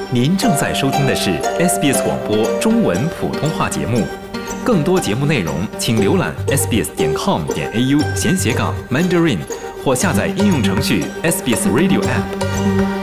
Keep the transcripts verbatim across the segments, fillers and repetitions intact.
您正在收听的是 S B S 广播中文普通话节目。更多节目内容，请浏览 s b s 点 com 点 a u 闲斜杠 Mandarin， 或下载应用程序 S B S Radio App。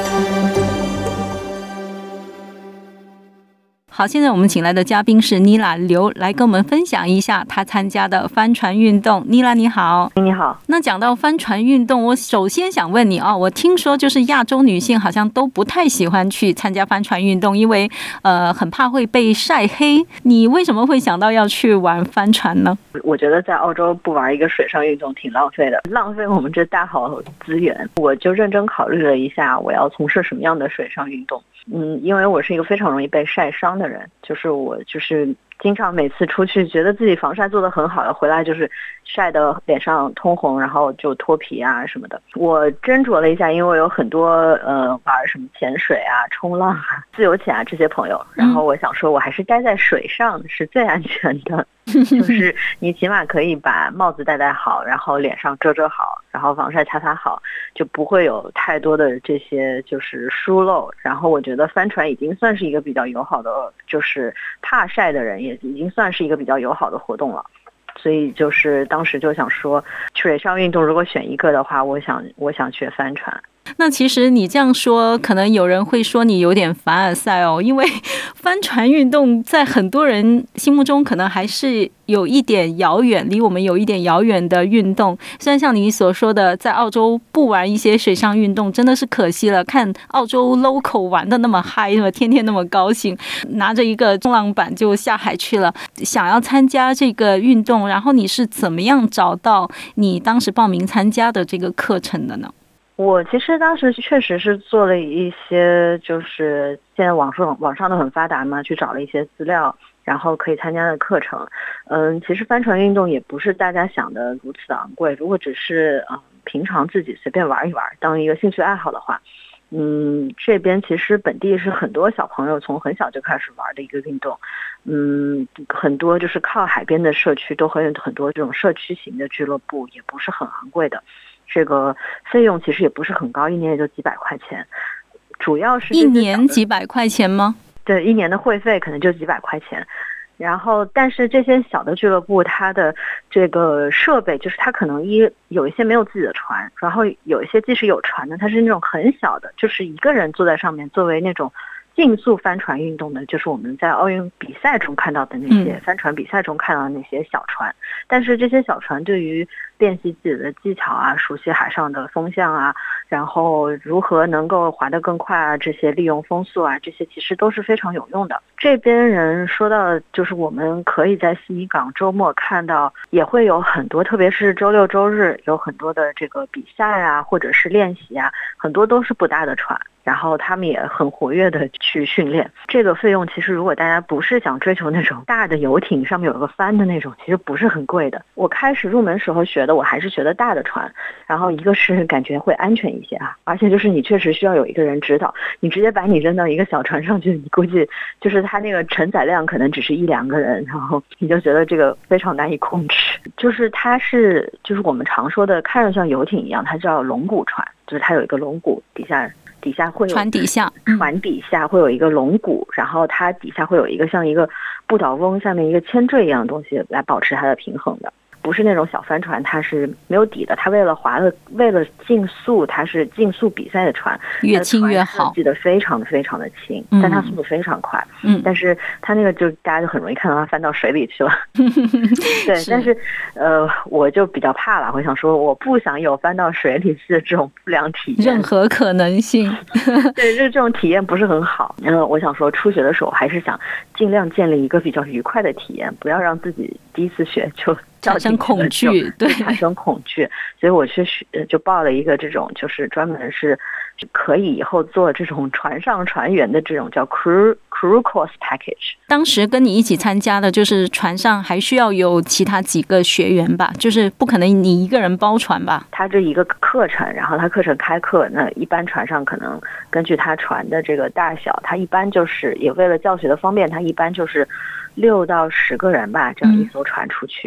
好，现在我们请来的嘉宾是妮拉刘，来跟我们分享一下她参加的帆船运动。妮拉你好。 你好。 那讲到帆船运动，我首先想问你哦，我听说就是亚洲女性好像都不太喜欢去参加帆船运动，因为呃很怕会被晒黑。你为什么会想到要去玩帆船呢？ 我觉得在澳洲不玩一个水上运动挺浪费的，浪费我们这大好资源。我就认真考虑了一下，我要从事什么样的水上运动。嗯，因为我是一个非常容易被晒伤的人，就是我就是经常每次出去觉得自己防晒做得很好了，回来就是晒得脸上通红，然后就脱皮啊什么的。我斟酌了一下，因为我有很多呃玩什么潜水啊、冲浪啊、自由潜啊这些朋友，然后我想说我还是待在水上是最安全的。就是你起码可以把帽子戴戴好，然后脸上遮遮好，然后防晒擦擦好，就不会有太多的这些就是疏漏。然后我觉得帆船已经算是一个比较友好的，就是怕晒的人也已经算是一个比较友好的活动了。所以就是当时就想说，水上运动如果选一个的话，我想我想学帆船。 那其实你这样说，可能有人会说你有点凡尔赛哦，因为帆船运动在很多人心目中可能还是有一点遥远，离我们有一点遥远的运动。虽然像你所说的，在澳洲不玩一些水上运动真的是可惜了，看澳洲 local 玩的那么嗨，天天那么高兴，拿着一个冲浪板就下海去了。想要参加这个运动，然后你是怎么样找到你当时报名参加的这个课程的呢？ 我其实当时确实是做了一些，就是现在网上网上都很发达嘛，去找了一些资料，然后可以参加的课程。嗯，其实帆船运动也不是大家想的如此的昂贵，如果只是嗯平常自己随便玩一玩，当一个兴趣爱好的话，嗯，这边其实本地是很多小朋友从很小就开始玩的一个运动。嗯，很多就是靠海边的社区都会有很多这种社区型的俱乐部，也不是很昂贵的。这个费用其实也不是很高，一年也就几百块钱，主要是一年几百块钱吗？ 对，一年的会费可能就几百块钱。然后但是这些小的俱乐部它的这个设备，就是它可能一有一些没有自己的船，然后有一些即使有船的，它是那种很小的，就是一个人坐在上面，作为那种竞速帆船运动的，就是我们在奥运比赛中看到的那些、嗯、帆船比赛中看到的那些小船。但是这些小船对于练习自己的技巧啊，熟悉海上的风向啊，然后如何能够划得更快啊，这些利用风速啊，这些其实都是非常有用的。这边人说到就是我们可以在悉尼港周末看到，也会有很多，特别是周六周日有很多的这个比赛啊，或者是练习啊，很多都是不大的船，然后他们也很活跃的去训练。这个费用其实如果大家不是想追求那种大的游艇上面有个帆的那种，其实不是很贵的。我开始入门时候学的我还是学的大的船，然后一个是感觉会安全一些啊，而且就是你确实需要有一个人指导，你直接把你扔到一个小船上去，你估计就是它那个承载量可能只是一两个人，然后你就觉得这个非常难以控制。就是它是就是我们常说的看着像游艇一样，它叫龙骨船，就是它有一个龙骨，底下底下会有船底下船底下会有一个龙骨，然后它底下会有一个像一个不倒翁下面一个铅坠一样的东西来保持它的平衡的。不是那种小帆船，它是没有底的，它为了划的为了竞速，它是竞速比赛的船， 越轻越好， 记得非常的非常的轻， 嗯、 但它速度非常快， 嗯， 但是它那个就大家就很容易看到它翻到水里去了。对，是但是呃我就比较怕了，我想说我不想有翻到水里去的这种不良体验， 任何可能性。 对，就是这种体验不是很好。嗯、呃，我想说初学的时候还是想尽量建立一个比较愉快的体验，不要让自己第一次学就产生恐惧，对， 产生恐惧，所以我去学就报了一个这种，就是专门是可以以后做这种船上船员的这种叫 crew crew course package。 当时跟你一起参加的，就是船上还需要有其他几个学员吧，就是不可能你一个人包船吧？ 他这一个课程，然后他课程开课，那一般船上可能根据他船的这个大小，他一般就是也为了教学的方便，他一般就是六到十个人吧，这样一艘船出去。嗯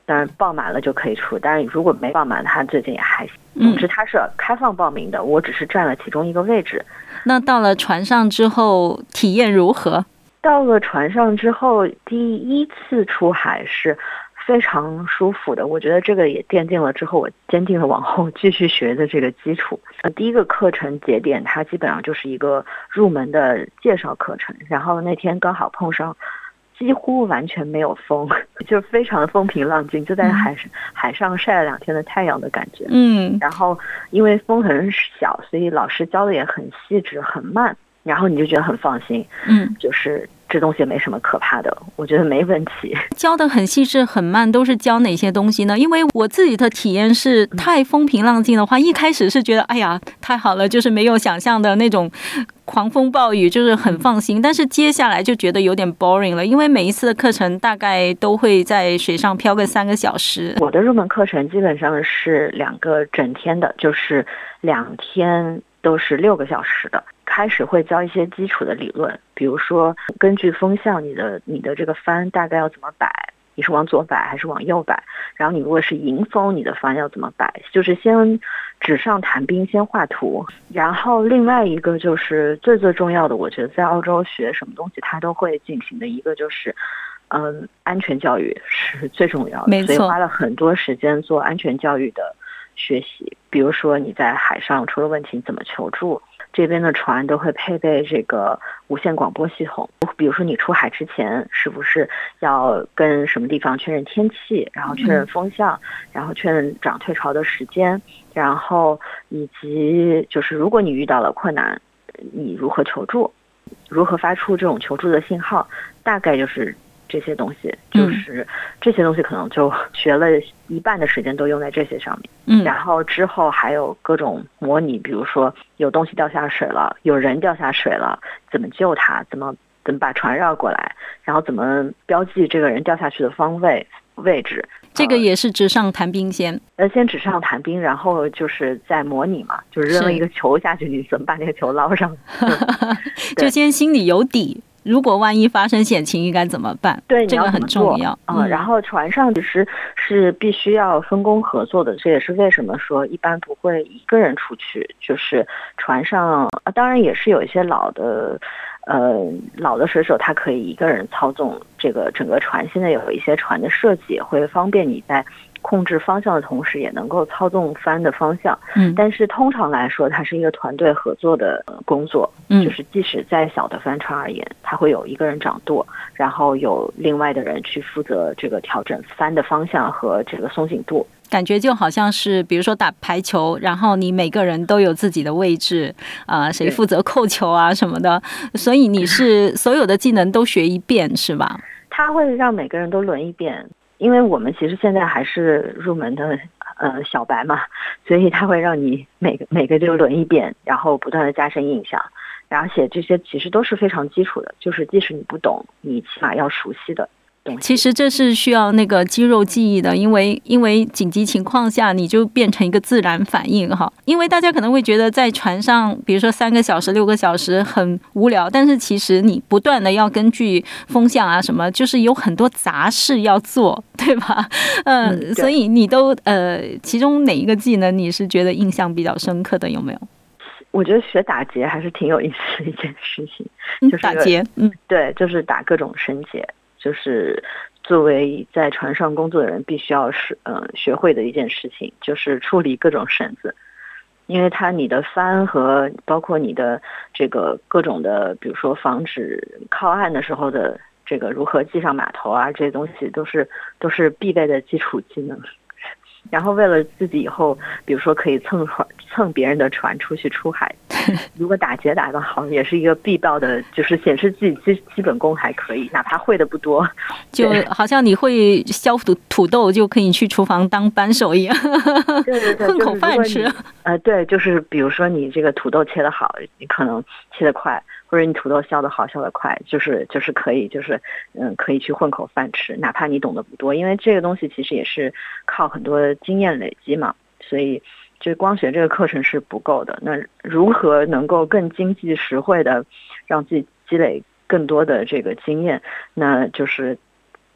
当然报满了就可以出，但是如果没报满，它最近也还行。总之它是开放报名的，我只是占了其中一个位置。 那到了船上之后体验如何？ 到了船上之后，第一次出海是非常舒服的，我觉得这个也奠定了之后我坚定了往后继续学的这个基础。第一个课程节点它基本上就是一个入门的介绍课程，然后那天刚好碰上几乎完全没有风，就非常的风平浪静，就在海上、嗯、海上晒了两天的太阳的感觉。 嗯， 然后因为风很小，所以老师教的也很细致很慢，然后你就觉得很放心。嗯，就是这东西也没什么可怕的，我觉得没问题。 教的很细致很慢，都是教哪些东西呢？因为我自己的体验是，太风平浪静的话，一开始是觉得哎呀太好了，就是没有想象的那种狂风暴雨，就是很放心。但是接下来就觉得有点 boring 了，因为每一次的课程大概都会在水上漂个三个小时。 我的入门课程基本上是两个整天的，就是两天都是六个小时的。开始会教一些基础的理论，比如说根据风向你的你的这个帆大概要怎么摆，你是往左摆还是往右摆，然后你如果是迎风，你的帆要怎么摆，就是先纸上谈兵，先画图。然后另外一个就是最最重要的，我觉得在澳洲学什么东西它都会进行的一个就是嗯，安全教育是最重要的，所以花了很多时间做安全教育的学习。比如说你在海上出了问题你怎么求助，这边的船都会配备这个无线广播系统，比如说你出海之前是不是要跟什么地方确认天气，然后确认风向，然后确认涨退潮的时间，然后以及就是如果你遇到了困难你如何求助，如何发出这种求助的信号，大概就是这些东西，就是这些东西可能就学了一半的时间都用在这些上面。嗯，然后之后还有各种模拟，比如说有东西掉下水了，有人掉下水了，怎么救他，怎么怎么把船绕过来，然后怎么标记这个人掉下去的方位位置。 这个也是纸上谈兵先， 呃，先纸上谈兵，然后就是在模拟嘛，就是扔了一个球下去，你怎么把那个球捞上？ 就先心里有底。如果万一发生险情应该怎么办？ 对， 这个很重要。 嗯，嗯然后船上其实是必须要分工合作的，这也是为什么说一般不会一个人出去。就是船上，啊、当然也是有一些老的，呃，老的水手他可以一个人操纵这个整个船。现在有一些船的设计也会方便你在控制方向的同时也能够操纵帆的方向。嗯，但是通常来说它是一个团队合作的工作。嗯，就是即使再小的帆船而言，它会有一个人掌舵，然后有另外的人去负责这个调整帆的方向和这个松紧度。 感觉就好像是比如说打排球，然后你每个人都有自己的位置啊、呃，谁负责扣球啊什么的，所以你是所有的技能都学一遍是吧？ 他会让每个人都轮一遍，因为我们其实现在还是入门的呃小白嘛，所以他会让你每个每个就轮一遍，然后不断的加深印象。而且这些其实都是非常基础的，就是即使你不懂，你起码要熟悉的东西。 其实这是需要那个肌肉记忆的，因为因为紧急情况下你就变成一个自然反应哈。因为大家可能会觉得在船上，比如说三个小时、六个小时很无聊，但是其实你不断的要根据风向啊什么，就是有很多杂事要做，对吧？呃、嗯，所以你都呃，其中哪一个技能你是觉得印象比较深刻的，有没有？ 我觉得学打结还是挺有意思的一件事情，就是打结，嗯， 对，就是打各种绳结，就是作为在船上工作的人必须要是嗯学会的一件事情，就是处理各种绳子，因为它你的帆和包括你的这个各种的，比如说防止靠岸的时候的这个如何系上码头啊，这些东西都是都是必备的基础技能。然后为了自己以后比如说可以蹭船蹭别人的船出去出海，如果打结打得好也是一个必报的，就是显示自己基基本功还可以，哪怕会的不多， 就好像你会削土土豆就可以去厨房当扳手一样。 对对对， 混口饭吃。 呃，对，就是比如说你这个土豆切得好，你可能切得快，或者你土豆削得好削得快，就是就是可以就是嗯可以去混口饭吃，哪怕你懂得不多，因为这个东西其实也是靠很多经验累积嘛，所以就光学这个课程是不够的。那如何能够更经济实惠的让自己积累更多的这个经验，那就是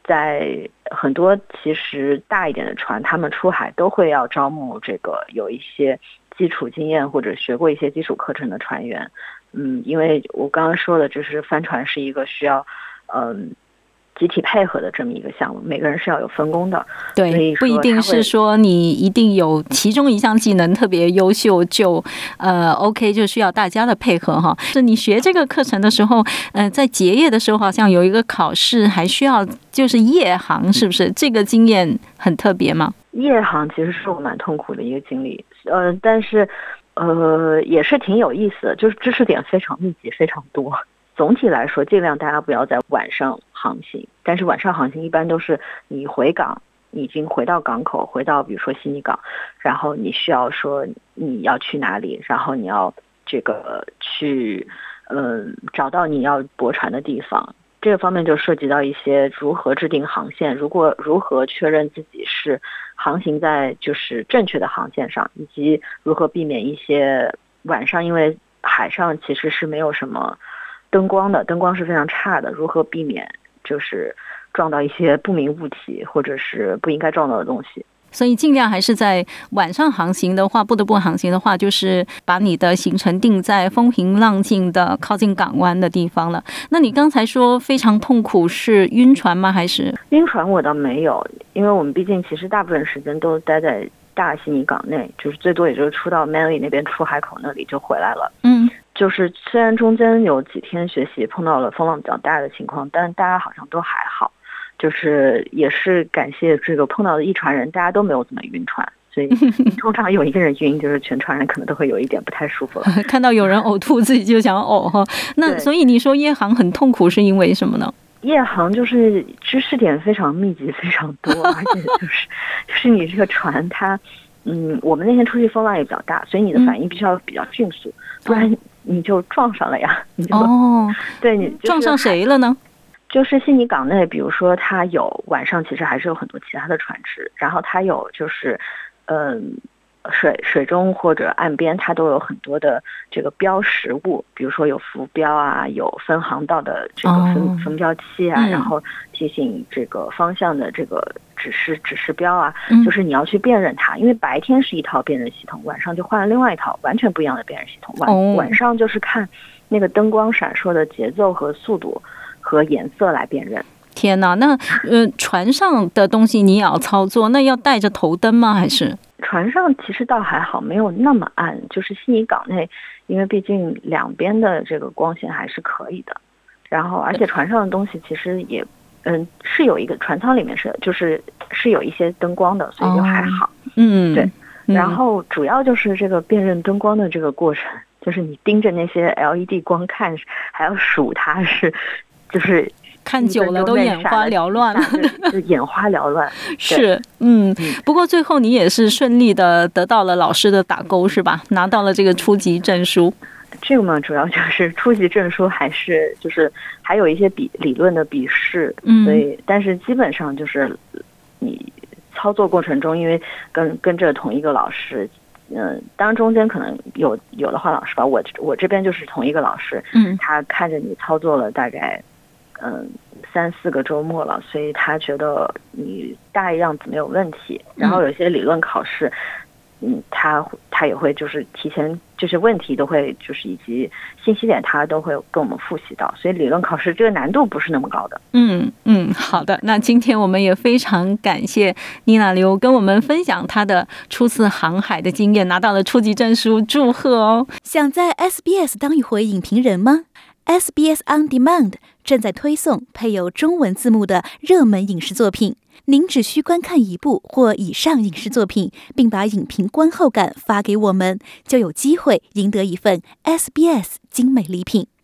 在很多其实大一点的船，他们出海都会要招募这个有一些基础经验或者学过一些基础课程的船员。嗯，因为我刚刚说的，就是帆船是一个需要嗯集体配合的这么一个项目，每个人是要有分工的。 对，不一定是说你一定有其中一项技能特别优秀就呃 OK 就需要大家的配合哈。是你学这个课程的时候，呃，在结业的时候好像有一个考试，还需要就是夜航，是不是？这个经验很特别吗？ 夜航其实是我蛮痛苦的一个经历，呃，但是呃也是挺有意思的，就是知识点非常密集，非常多。总体来说，尽量大家不要在晚上航行，但是晚上航行一般都是你回港，你已经回到港口，回到比如说悉尼港，然后你需要说你要去哪里，然后你要这个去嗯找到你要泊船的地方，这个方面就涉及到一些如何制定航线，如果如何确认自己是航行在就是正确的航线上，以及如何避免一些晚上，因为海上其实是没有什么灯光的，灯光是非常差的，如何避免就是撞到一些不明物体或者是不应该撞到的东西。 所以尽量还是在晚上航行的话，不得不航行的话，就是把你的行程定在风平浪静的靠近港湾的地方了。那你刚才说非常痛苦，是晕船吗？还是晕船我倒没有，因为我们毕竟其实大部分时间都待在大悉尼港内，就是最多也就是出到 Manly 那边出海口那里就回来了。 嗯， 就是虽然中间有几天学习碰到了风浪比较大的情况，但大家好像都还好，就是也是感谢这个碰到的一船人，大家都没有怎么晕船，所以通常有一个人晕，就是全船人可能都会有一点不太舒服了。 看到有人呕吐，自己就想呕哈。那所以你说夜航很痛苦，是因为什么呢？ 夜航就是知识点非常密集，非常多，而且就是就是你这个船它，嗯，我们那天出去风浪也比较大，所以你的反应必须要比较迅速，嗯、不然你就撞上了呀。你就哦， 对你、就是、 撞上谁了呢？ 就是悉尼港内，比如说它有晚上其实还是有很多其他的船只，然后它有就是嗯水水中或者岸边它都有很多的这个标识物，比如说有浮标啊，有分航道的这个分、哦、分标器啊、嗯、然后提醒这个方向的这个指示指示标啊、嗯、就是你要去辨认它，因为白天是一套辨认系统，晚上就换了另外一套完全不一样的辨认系统。晚、哦、晚上就是看那个灯光闪烁的节奏和速度和颜色来辨认。 天哪，那呃船上的东西你也要操作，那要带着头灯吗？还是？ 船上其实倒还好，没有那么暗，就是悉尼港内，因为毕竟两边的这个光线还是可以的。然后，而且船上的东西其实也，嗯，是有一个船舱里面是就是是有一些灯光的，所以就还好。 哦、嗯， 对。然后主要就是这个辨认灯光的这个过程，就是你盯着那些 L E D 光看，还要数它是，就是。 看久了都眼花缭乱了， 就眼花缭乱。 是，嗯，不过最后你也是顺利的得到了老师的打勾，是吧？拿到了这个初级证书。 这个嘛，主要就是初级证书，还是就是还有一些笔理论的笔试，嗯，所以但是基本上就是你操作过程中，因为跟跟着同一个老师。嗯，当然中间可能有有的换老师吧，我我这边就是同一个老师，嗯，他看着你操作了大概。嗯，三四个周末了，所以他觉得你大样子没有问题。然后有些理论考试，嗯，他他也会就是提前就是问题都会就是以及信息点他都会跟我们复习到，所以理论考试这个难度不是那么高的。 嗯嗯，好的。那今天我们也非常感谢妮娜刘跟我们分享她的初次航海的经验，拿到了初级证书，祝贺哦！ 想在 S B S 当一回影评人吗？S B S On Demand 正在推送配有中文字幕的热门影视作品，您只需观看一部或以上影视作品，并把影评观后感发给我们，就有机会赢得一份 S B S 精美礼品。